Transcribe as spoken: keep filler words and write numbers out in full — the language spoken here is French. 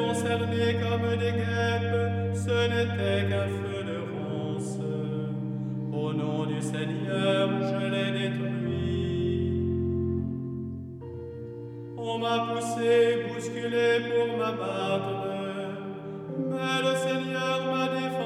cernés comme des guêpes, ce n'était qu'un feu de ronce. Au nom du Seigneur, je l'ai détruit. On m'a poussé, bousculé pour m'abattre, mais le Seigneur m'a défendu.